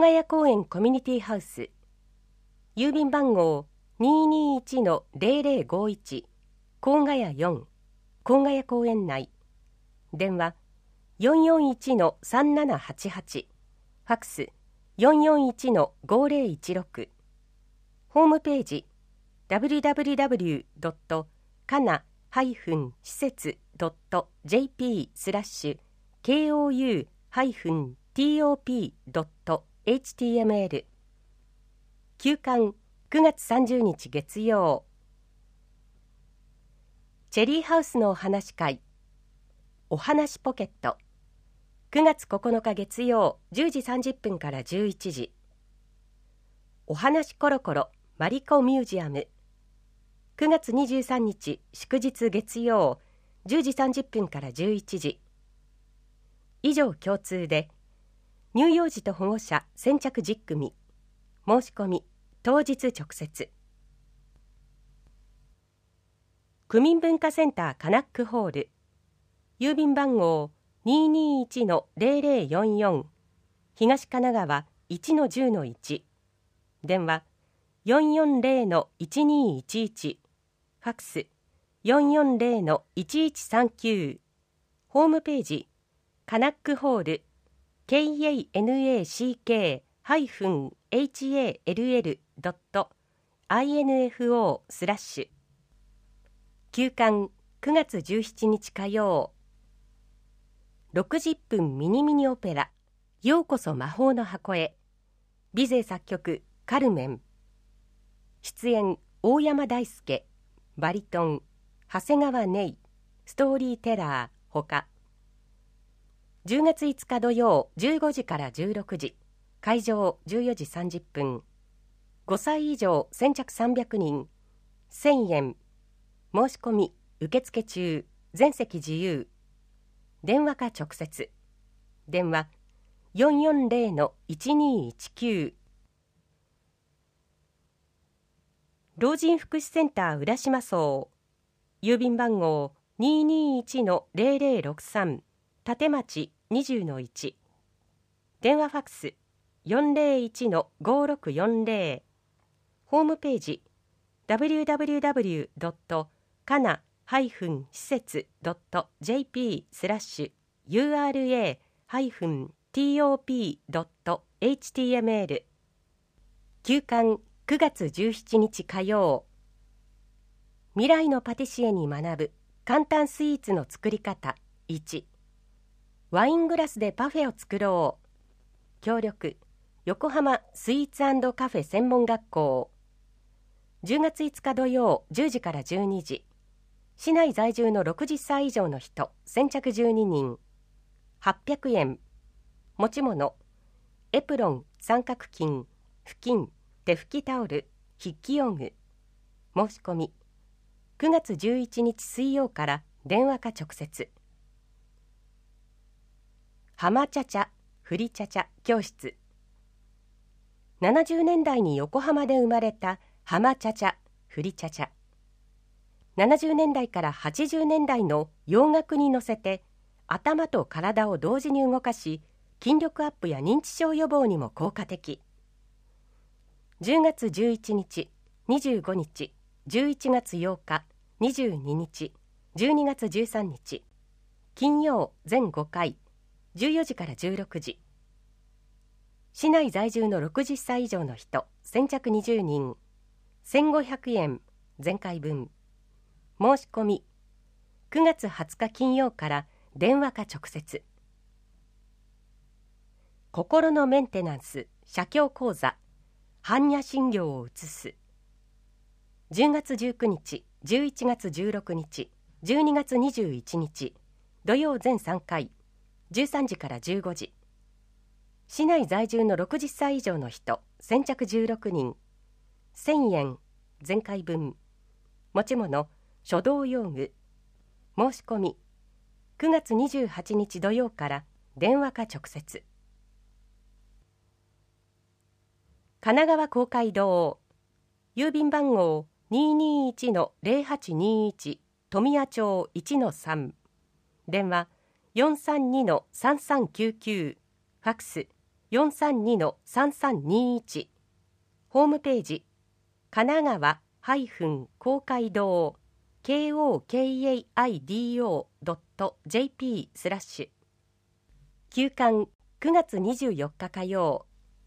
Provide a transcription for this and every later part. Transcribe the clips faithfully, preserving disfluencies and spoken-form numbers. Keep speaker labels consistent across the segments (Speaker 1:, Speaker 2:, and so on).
Speaker 1: 甲ヶ谷公園コミュニティハウス、郵便番号 にーにーいちのゼロゼロごいち 甲ヶ谷よん、甲ヶ谷公園内、電話 よんよんいちのさんななはちはち、ファックス よんよんいちのごゼロいちろく、ホームページ ダブリューダブリューダブリュードットかな施設ドットジェーピースラッシュケーオーユートップドットエイチティーエムエル 休刊くがつさんじゅうにち月曜、チェリーハウスのお話会お話ポケット、くがつここのか月曜じゅうじさんじゅっぷんからじゅういちじ、お話コロコロマリコミュージアム、くがつにじゅうさんにち祝日月曜じゅうじさんじゅっぷんからじゅういちじ、以上共通で乳幼児と保護者先着じゅっくみ、申し込み当日直接。区民文化センターカナックホール、郵便番号 にーにーいちのゼロゼロよんよん 東神奈川 いちのじゅうのいち、電話 よんよんゼロのいちにーいちいち、ファックス よんよんゼロのいちいちさんきゅう、ホームページカナックホール カナック ドット インフォ スラッシュ、休刊くがつじゅうしちにち火曜、ろくじゅっぷんミニミニオペラようこそ魔法の箱へ、ビゼ作曲カルメン、出演大山大輔、バリトン長谷川ネイ、ストーリーテラーほか、じゅうがついつか土曜じゅうごじからじゅうろくじ、会場じゅうよじさんじゅっぷん、ごさい以上先着さんびゃくにん、せんえん、申し込み受付中、全席自由、電話か直接、電話 よんよんゼロのいちにーいちきゅう、老人福祉センター浦島荘、郵便番号 にーにーいちのゼロゼロろくさん 立町 にじゅうのいち、電話ファックス よんゼロいちのごろくよんゼロ、ホームページ ダブリューダブリューダブリュードットかな施設ドットジェーピースラッシュユーアールエートップドットエイチティーエムエル、休刊くがつじゅうしちにち火曜、未来のパティシエに学ぶ簡単スイーツの作り方いち、ワイングラスでパフェを作ろう、協力横浜スイーツ&カフェ専門学校、じゅうがついつか土曜じゅうじからじゅうにじ、市内在住のろくじゅっさい以上の人先着じゅうににん、はっぴゃくえん、持ち物エプロン、三角巾、布巾、手拭きタオル、筆記用具、申し込みくがつじゅういちにち水曜から電話か直接。浜チャチャフリチャチャ教室、ななじゅうねんだいに横浜で生まれた浜チャチャフリチャチャ、ななじゅうねんだいからはちじゅうねんだいの洋楽に乗せて頭と体を同時に動かし、筋力アップや認知症予防にも効果的。じゅうがつじゅういちにち、にじゅうごにち、じゅういちがつようか、にじゅうににち、じゅうにがつじゅうさんにち、金曜全ごかい、じゅうよじからじゅうろくじ、市内在住のろくじゅっさい以上の人先着にじゅうにん、せんごひゃくえん全回分、申し込みくがつはつか金曜から電話か直接。心のメンテナンス写経講座般若心経を移す、じゅうがつじゅうくにち、じゅういちがつじゅうろくにち、じゅうにがつにじゅういちにち、土曜全さんかい、じゅうさんじからじゅうごじ、市内在住のろくじゅっさい以上の人先着じゅうろくにん、せんえん全回分、持ち物書道用具、申し込みくがつにじゅうはちにち土曜から電話か直接。神奈川公会堂、郵便番号 にーにーいちのゼロはちにーいち 富谷町 いちのさん、電話 よんさんにのさんさんきゅうきゅう、ファックスよんさんにのさんさんにいち、ホームページ神奈川公会堂 ケーオーケーエーアイディーオードットジェーピー スラッシュ休館くがつにじゅうよっか火曜。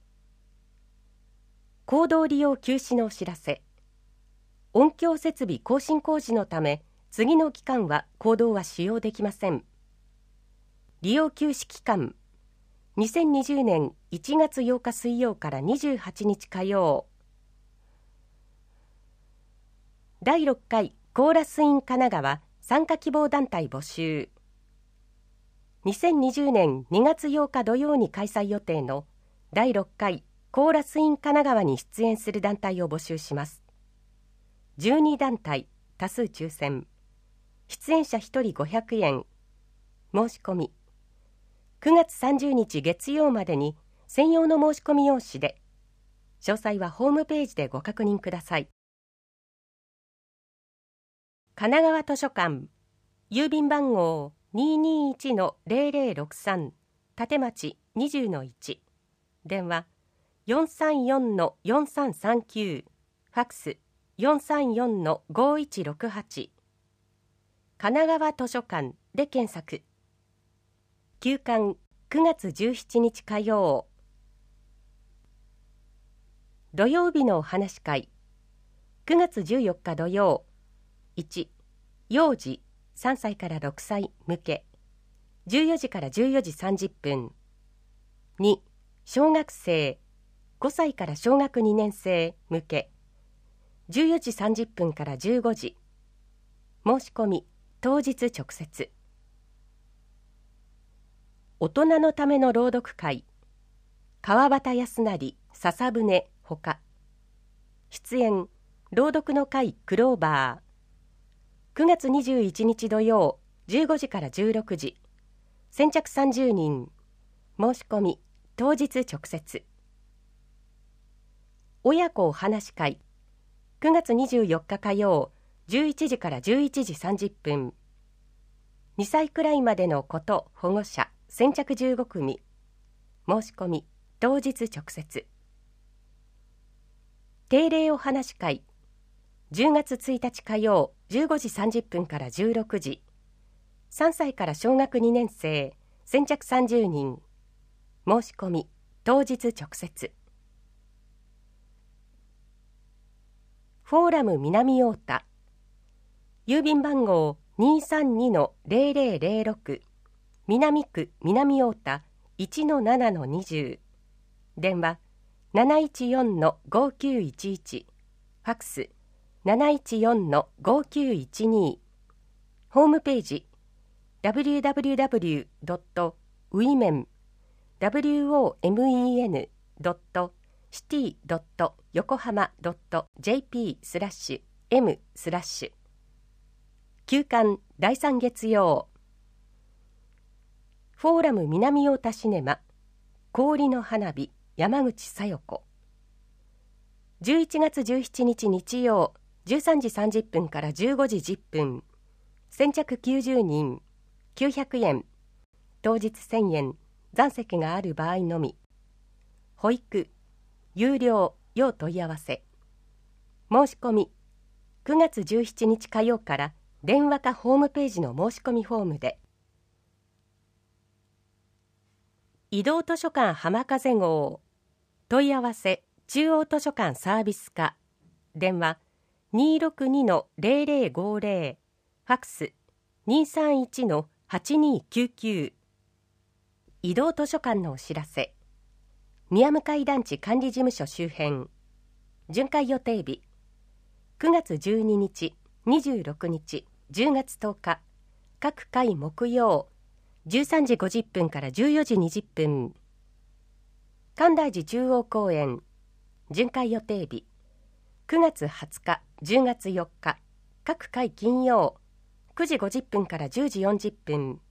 Speaker 1: 公道利用休止のお知らせ。音響設備更新工事のため次の期間は公道は使用できません。利用休止期間にせんにじゅうねんいちがつようか水曜からにじゅうはちにち火曜。だいろっかいコーラスイン神奈川参加希望団体募集。にせんにじゅうねんにがつようか土曜に開催予定のだいろっかいコーラスイン神奈川に出演する団体を募集します。じゅうにだんたい多数抽選。出演者ひとりごひゃくえん。申し込みくがつさんじゅうにち月曜までに専用の申し込み用紙で。詳細はホームページでご確認ください。神奈川図書館郵便番号 にーにーいちのゼロゼロろくさん 立町 にじゅうのいち、電話 よんさんよんのよんさんさんきゅう、ファックス よんさんよんのごいちろくはち、神奈川図書館で検索。休館くがつじゅうしちにち火曜。土曜日のお話し会くがつじゅうよっか土曜。いち、幼児さんさいからろくさい向けじゅうよじからじゅうよじさんじゅっぷん。に、小学生ごさいから小学にねん生向けじゅうよじさんじゅっぷんからじゅうごじ。申し込み当日直接。大人のための朗読会川端康成笹舟ほか。出演朗読の会クローバー。くがつにじゅういちにち土曜じゅうごじからじゅうろくじ。先着さんじゅうにん。申し込み当日直接。親子お話会くがつにじゅうよっか火曜じゅういちじからじゅういちじさんじゅっぷん。にさいくらいまでの子と保護者先着じゅうごくみ。申し込み当日直接。定例お話会じゅうがつついたち火曜じゅうごじさんじゅっぷんからじゅうろくじ。さんさいから小学にねん生先着さんじゅうにん。申し込み当日直接。フォーラム南太田郵便番号 にーさんにのゼロゼロゼロろく 南区南太田 いちのななのにじゅう、電話 なないちよんのごきゅういちいち、ファックス なないちよんのごきゅういちに、ホームページ ダブリューダブリューダブリュードットウィメン ドットシティドットヨコハマドットジェーピー スラッシュ エム スラッシュ休館だいさん月曜。フォーラム南太田シネマ氷の花火山口小夜子。じゅういちがつじゅうしちにち日曜じゅうさんじさんじゅっぷんからじゅうごじじゅっぷん。先着きゅうじゅうにんきゅうひゃくえん。当日せんえん。残席がある場合のみ。保育有料要問い合わせ。申し込みくがつじゅうしちにち火曜から電話かホームページの申し込みフォームで。移動図書館浜風号問い合わせ中央図書館サービス課。電話 にーろくにのゼロゼロごゼロ、ファックス にーさんいちのはちにーきゅうきゅう。移動図書館のお知らせ。宮向団地管理事務所周辺。巡回予定日くがつじゅうににち、にじゅうろくにち、じゅうがつとおか。各回木曜じゅうさんじごじゅっぷんからじゅうよじにじゅっぷん。神大寺中央公園。巡回予定日くがつはつか、じゅうがつよっか。各回金曜くじごじゅっぷんからじゅうじよんじゅっぷん。